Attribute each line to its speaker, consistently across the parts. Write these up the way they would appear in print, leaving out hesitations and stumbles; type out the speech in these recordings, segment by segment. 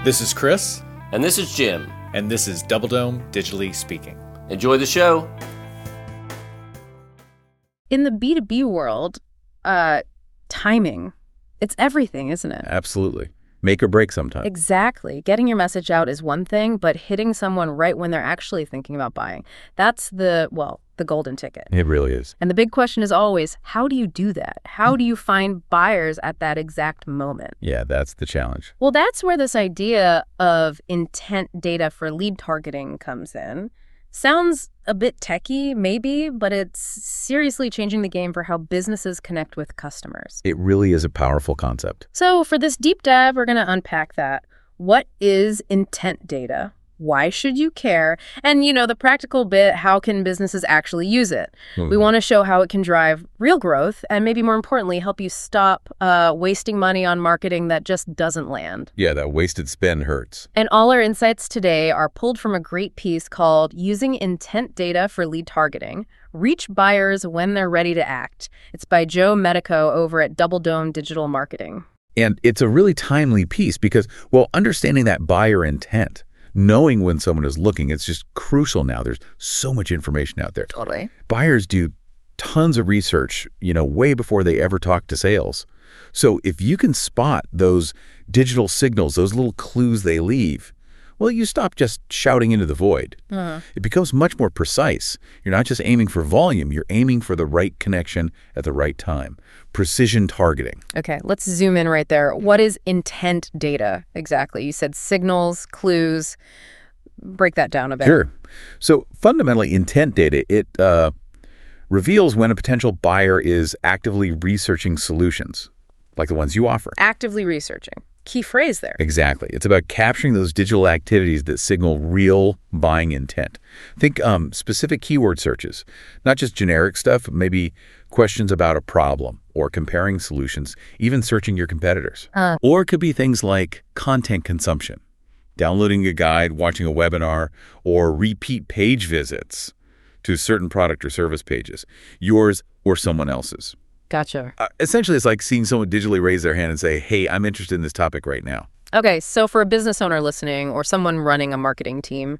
Speaker 1: This is Chris.
Speaker 2: And this is Jim.
Speaker 1: And this is Double Dome Digitally Speaking.
Speaker 2: Enjoy the show.
Speaker 3: In the B2B world, timing, it's everything, isn't it?
Speaker 4: Absolutely. Make or break sometimes.
Speaker 3: Exactly. Getting your message out is one thing, but hitting someone right when they're actually thinking about buying, that's the golden ticket.
Speaker 4: It really is.
Speaker 3: And the big question is always, how do you do that? How do you find buyers at that exact moment?
Speaker 4: Yeah, that's the challenge.
Speaker 3: Well, that's where this idea of intent data for lead targeting comes in. Sounds a bit techie, maybe, but it's seriously changing the game for how businesses connect with customers.
Speaker 4: It really is a powerful concept.
Speaker 3: So for this deep dive, we're going to unpack that. What is intent data? Why should you care? And, the practical bit, how can businesses actually use it? We want to show how it can drive real growth and maybe more importantly, help you stop wasting money on marketing that just doesn't land.
Speaker 4: Yeah, that wasted spend hurts.
Speaker 3: And all our insights today are pulled from a great piece called Using Intent Data for Lead Targeting, Reach Buyers When They're Ready to Act. It's by Joe Medico over at Double Dome Digital Marketing.
Speaker 4: And it's a really timely piece because, understanding that buyer intent, knowing when someone is looking, it's just crucial now. There's so much information out there.
Speaker 3: Totally.
Speaker 4: Buyers do tons of research, way before they ever talk to sales. So if you can spot those digital signals, those little clues they leave, you stop just shouting into the void. It becomes much more precise. You're not just aiming for volume, you're aiming for the right connection at the right time. Precision targeting.
Speaker 3: Okay, let's zoom in right there. What is intent data exactly? You said signals, clues. Break that down a bit.
Speaker 4: Sure. So fundamentally, intent data, it reveals when a potential buyer is actively researching solutions, like the ones you offer.
Speaker 3: Actively researching. Key phrase there.
Speaker 4: Exactly. It's about capturing those digital activities that signal real buying intent. Think specific keyword searches, not just generic stuff, maybe questions about a problem or comparing solutions, even searching your competitors. Or it could be things like content consumption, downloading a guide, watching a webinar, or repeat page visits to certain product or service pages, yours or someone else's.
Speaker 3: Gotcha.
Speaker 4: Essentially, it's like seeing someone digitally raise their hand and say, hey, I'm interested in this topic right now.
Speaker 3: Okay, so for a business owner listening or someone running a marketing team,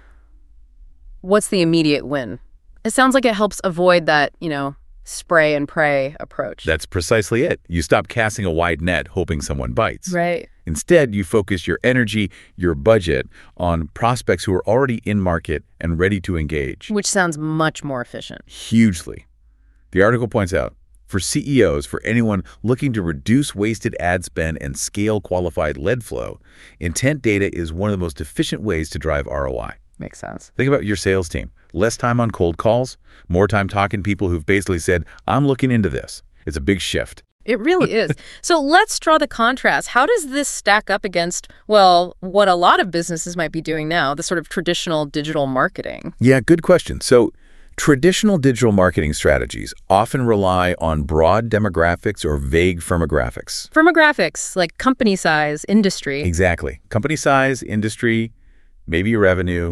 Speaker 3: what's the immediate win? It sounds like it helps avoid that, spray and pray approach.
Speaker 4: That's precisely it. You stop casting a wide net hoping someone bites.
Speaker 3: Right.
Speaker 4: Instead, you focus your energy, your budget on prospects who are already in market and ready to engage.
Speaker 3: Which sounds much more efficient.
Speaker 4: Hugely. The article points out, for CEOs, for anyone looking to reduce wasted ad spend and scale qualified lead flow, intent data is one of the most efficient ways to drive ROI.
Speaker 3: Makes sense.
Speaker 4: Think about your sales team. Less time on cold calls, more time talking to people who've basically said, I'm looking into this. It's a big shift.
Speaker 3: It really is. So let's draw the contrast. How does this stack up against, what a lot of businesses might be doing now, the sort of traditional digital marketing?
Speaker 4: Yeah, good question. So traditional digital marketing strategies often rely on broad demographics or vague firmographics.
Speaker 3: Firmographics, like company size, industry.
Speaker 4: Exactly. Company size, industry, maybe your revenue,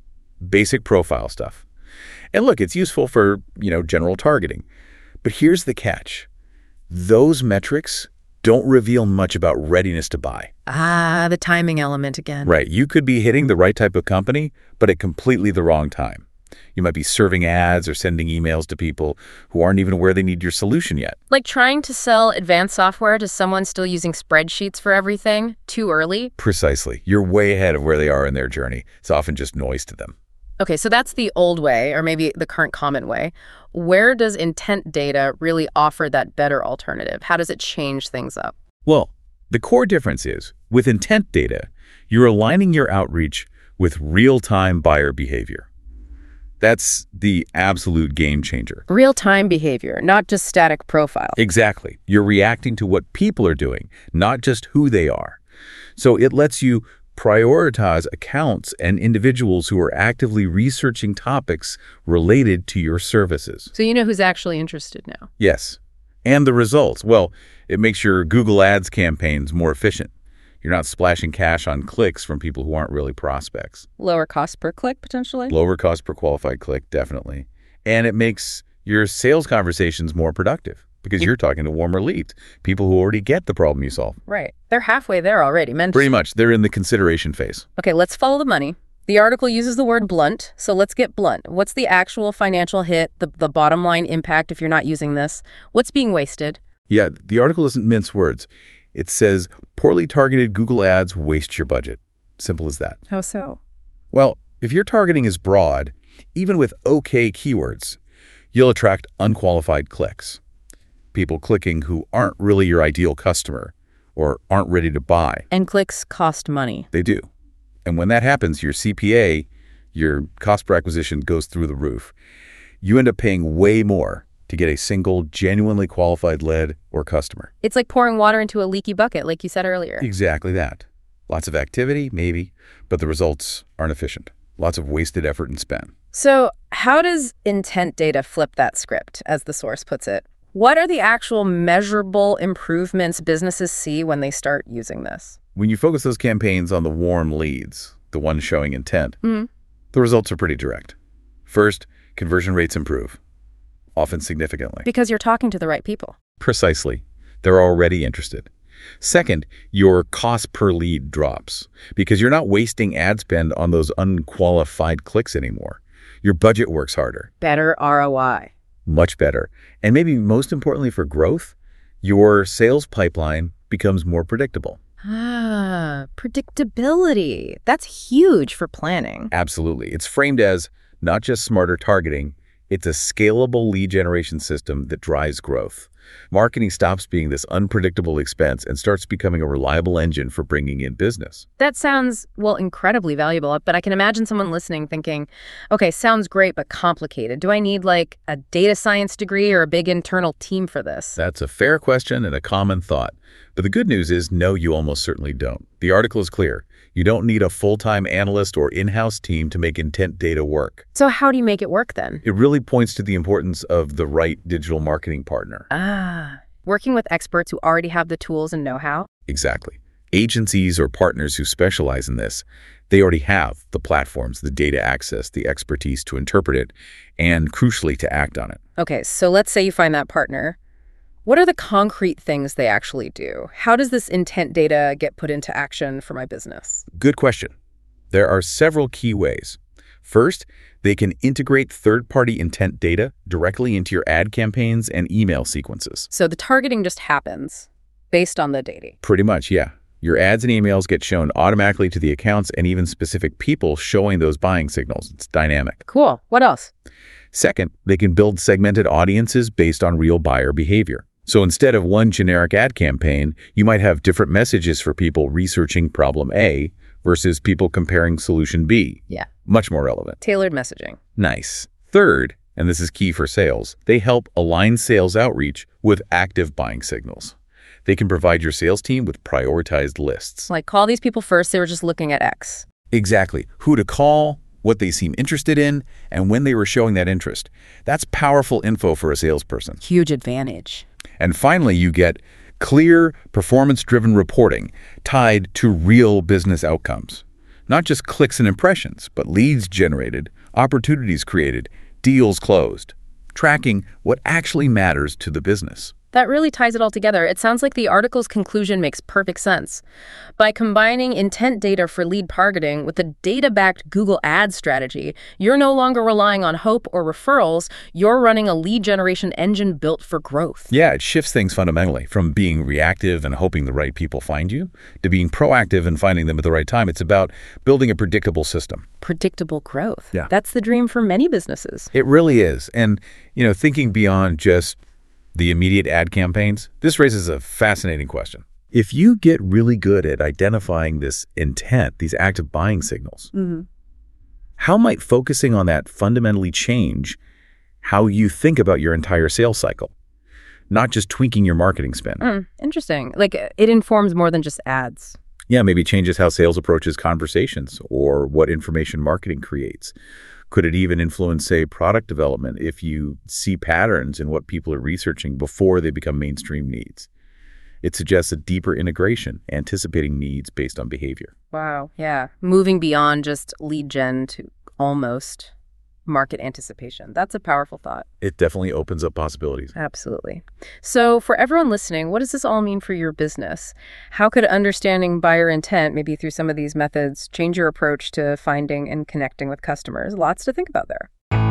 Speaker 4: basic profile stuff. And look, it's useful for, general targeting. But here's the catch. Those metrics don't reveal much about readiness to buy.
Speaker 3: The timing element again.
Speaker 4: Right. You could be hitting the right type of company, but at completely the wrong time. You might be serving ads or sending emails to people who aren't even aware they need your solution yet.
Speaker 3: Like trying to sell advanced software to someone still using spreadsheets for everything too early?
Speaker 4: Precisely. You're way ahead of where they are in their journey. It's often just noise to them.
Speaker 3: Okay, so that's the old way, or maybe the current common way. Where does intent data really offer that better alternative? How does it change things up?
Speaker 4: Well, the core difference is, with intent data, you're aligning your outreach with real-time buyer behavior. That's the absolute game changer.
Speaker 3: Real-time behavior, not just static profile.
Speaker 4: Exactly. You're reacting to what people are doing, not just who they are. So it lets you prioritize accounts and individuals who are actively researching topics related to your services.
Speaker 3: So you know who's actually interested now.
Speaker 4: Yes. And the results. It makes your Google Ads campaigns more efficient. You're not splashing cash on clicks from people who aren't really prospects.
Speaker 3: Lower cost per click, potentially?
Speaker 4: Lower cost per qualified click, definitely. And it makes your sales conversations more productive. because you're talking to warmer leads, people who already get the problem you solve.
Speaker 3: Right. They're halfway there already.
Speaker 4: Pretty much. They're in the consideration phase.
Speaker 3: Okay, let's follow the money. The article uses the word blunt, so let's get blunt. What's the actual financial hit, the bottom line impact if you're not using this? What's being wasted?
Speaker 4: Yeah, the article doesn't mince words. It says, poorly targeted Google ads waste your budget. Simple as that.
Speaker 3: How so?
Speaker 4: Well, if your targeting is broad, even with okay keywords, you'll attract unqualified clicks. People clicking who aren't really your ideal customer or aren't ready to buy.
Speaker 3: And clicks cost money.
Speaker 4: They do. And when that happens, your CPA, your cost per acquisition, goes through the roof. You end up paying way more to get a single, genuinely qualified lead or customer.
Speaker 3: It's like pouring water into a leaky bucket, like you said earlier.
Speaker 4: Exactly that. Lots of activity, maybe, but the results aren't efficient. Lots of wasted effort and spend.
Speaker 3: So how does intent data flip that script, as the source puts it? What are the actual measurable improvements businesses see when they start using this?
Speaker 4: When you focus those campaigns on the warm leads, the ones showing intent, the results are pretty direct. First, conversion rates improve, often significantly.
Speaker 3: Because you're talking to the right people.
Speaker 4: Precisely. They're already interested. Second, your cost per lead drops because you're not wasting ad spend on those unqualified clicks anymore. Your budget works harder.
Speaker 3: Better ROI.
Speaker 4: Much better. And maybe most importantly for growth, your sales pipeline becomes more predictable.
Speaker 3: Predictability. That's huge for planning.
Speaker 4: Absolutely. It's framed as not just smarter targeting, it's a scalable lead generation system that drives growth. Marketing stops being this unpredictable expense and starts becoming a reliable engine for bringing in business.
Speaker 3: That sounds, well, incredibly valuable, but I can imagine someone listening thinking, okay, sounds great, but complicated. Do I need like a data science degree or a big internal team for this?
Speaker 4: That's a fair question and a common thought. But the good news is, no, you almost certainly don't. The article is clear. You don't need a full-time analyst or in-house team to make intent data work.
Speaker 3: So how do you make it work then?
Speaker 4: It really points to the importance of the right digital marketing partner.
Speaker 3: Working with experts who already have the tools and know-how?
Speaker 4: Exactly. Agencies or partners who specialize in this, they already have the platforms, the data access, the expertise to interpret it, and crucially to act on it.
Speaker 3: Okay, so let's say you find that partner. What are the concrete things they actually do? How does this intent data get put into action for my business?
Speaker 4: Good question. There are several key ways. First, they can integrate third-party intent data directly into your ad campaigns and email sequences.
Speaker 3: So the targeting just happens based on the data.
Speaker 4: Pretty much, yeah. Your ads and emails get shown automatically to the accounts and even specific people showing those buying signals. It's dynamic.
Speaker 3: Cool. What else?
Speaker 4: Second, they can build segmented audiences based on real buyer behavior. So instead of one generic ad campaign, you might have different messages for people researching problem A versus people comparing solution B.
Speaker 3: Yeah.
Speaker 4: Much more relevant.
Speaker 3: Tailored messaging.
Speaker 4: Nice. Third, and this is key for sales, they help align sales outreach with active buying signals. They can provide your sales team with prioritized lists.
Speaker 3: Like, call these people first, they were just looking at X.
Speaker 4: Exactly. Who to call, what they seem interested in, and when they were showing that interest. That's powerful info for a salesperson.
Speaker 3: Huge advantage.
Speaker 4: And finally, you get clear, performance-driven reporting tied to real business outcomes. Not just clicks and impressions, but leads generated, opportunities created, deals closed. Tracking what actually matters to the business.
Speaker 3: That really ties it all together. It sounds like the article's conclusion makes perfect sense. By combining intent data for lead targeting with the data-backed Google Ads strategy, you're no longer relying on hope or referrals. You're running a lead generation engine built for growth.
Speaker 4: Yeah, it shifts things fundamentally from being reactive and hoping the right people find you to being proactive and finding them at the right time. It's about building a predictable system.
Speaker 3: Predictable growth.
Speaker 4: Yeah.
Speaker 3: That's the dream for many businesses.
Speaker 4: It really is. And, thinking beyond just the immediate ad campaigns, this raises a fascinating question. If you get really good at identifying this intent, these active buying signals, how might focusing on that fundamentally change how you think about your entire sales cycle, not just tweaking your marketing spend?
Speaker 3: Interesting. Like, it informs more than just ads.
Speaker 4: Yeah, maybe changes how sales approaches conversations or what information marketing creates. Could it even influence, say, product development if you see patterns in what people are researching before they become mainstream needs? It suggests a deeper integration, anticipating needs based on behavior.
Speaker 3: Wow, yeah. Moving beyond just lead gen to almost market anticipation. That's a powerful thought.
Speaker 4: It definitely opens up possibilities.
Speaker 3: Absolutely. So for everyone listening, what does this all mean for your business? How could understanding buyer intent, maybe through some of these methods, change your approach to finding and connecting with customers? Lots to think about there.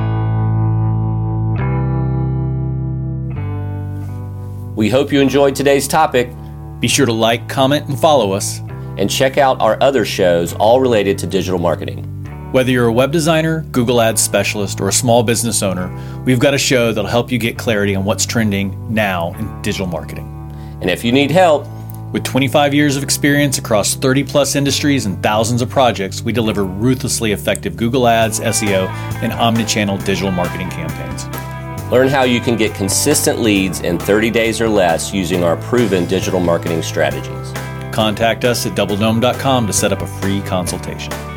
Speaker 2: We hope you enjoyed today's topic.
Speaker 1: Be sure to like, comment, and follow us.
Speaker 2: And check out our other shows, all related to digital marketing.
Speaker 1: Whether you're a web designer, Google Ads specialist, or a small business owner, we've got a show that'll help you get clarity on what's trending now in digital marketing.
Speaker 2: And if you need help,
Speaker 1: with 25 years of experience across 30-plus industries and thousands of projects, we deliver ruthlessly effective Google Ads, SEO, and omnichannel digital marketing campaigns.
Speaker 2: Learn how you can get consistent leads in 30 days or less using our proven digital marketing strategies.
Speaker 1: Contact us at doubledome.com to set up a free consultation.